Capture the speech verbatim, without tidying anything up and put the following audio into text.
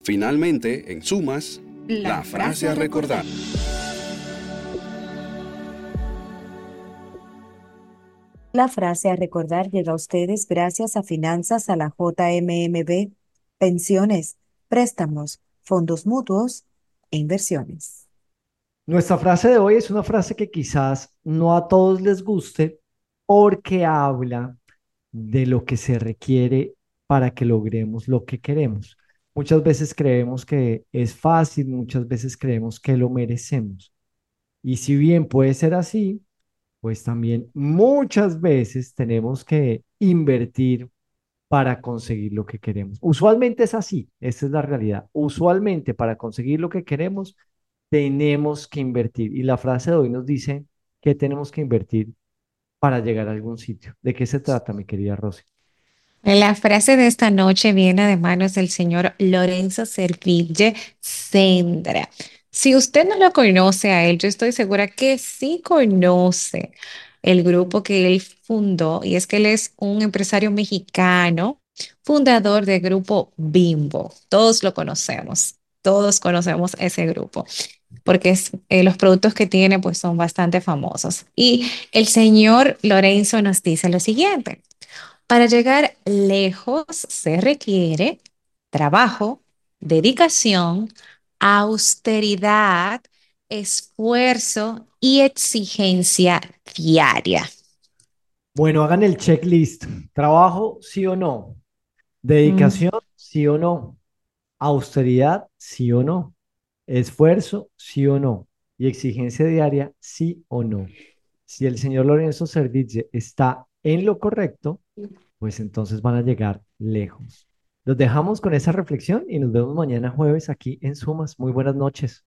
Finalmente, en sumas, La la frase frase a a recordar. recordar. La frase a recordar llega a ustedes gracias a Finanzas a la J M M B, pensiones, préstamos, fondos mutuos e inversiones. Nuestra frase de hoy es una frase que quizás no a todos les guste porque habla de lo que se requiere para que logremos lo que queremos. Muchas veces creemos que es fácil, muchas veces creemos que lo merecemos. Y si bien puede ser así, pues también muchas veces tenemos que invertir para conseguir lo que queremos. Usualmente es así, esa es la realidad. Usualmente para conseguir lo que queremos tenemos que invertir. Y la frase de hoy nos dice que tenemos que invertir para llegar a algún sitio. ¿De qué se trata, mi querida Rosy? La frase de esta noche viene de manos del señor Lorenzo Serville Sendra. Si usted no lo conoce a él, yo estoy segura que sí conoce el grupo que él fundó, y es que él es un empresario mexicano, fundador del grupo Bimbo. Todos lo conocemos, todos conocemos ese grupo, porque es, eh, los productos que tiene pues son bastante famosos. Y el señor Lorenzo nos dice lo siguiente: para llegar lejos se requiere trabajo, dedicación, austeridad, esfuerzo y exigencia diaria. Bueno, hagan el checklist. Trabajo, sí o no. Mm. Dedicación, sí o no. Austeridad, sí o no. Esfuerzo, sí o no. Y exigencia diaria, sí o no. Si el señor Lorenzo Serville está en lo correcto, pues entonces van a llegar lejos. Los dejamos con esa reflexión y nos vemos mañana jueves aquí en Sumas. Muy buenas noches.